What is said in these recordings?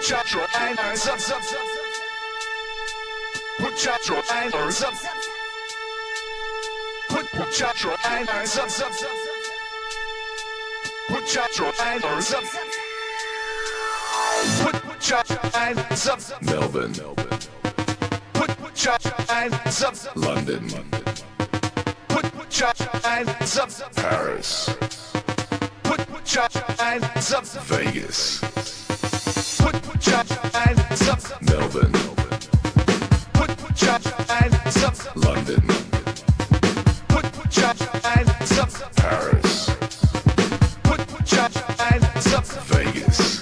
your hands up. Put your hands up. Put your hands up. Put your hands up. Put your hands up. Melbourne. Put your hands up. London. Put your hands up. Paris. Put your hands up. Vegas. Put your hands up. Melbourne. Put your hands up. London. Put your hands up. Paris. Put your hands up. Vegas.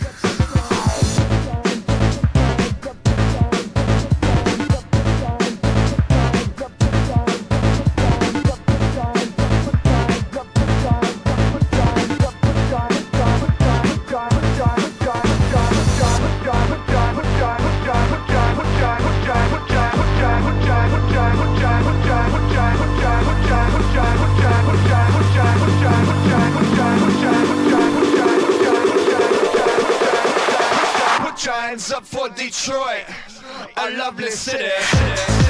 Put your hands up for Detroit, a lovely city.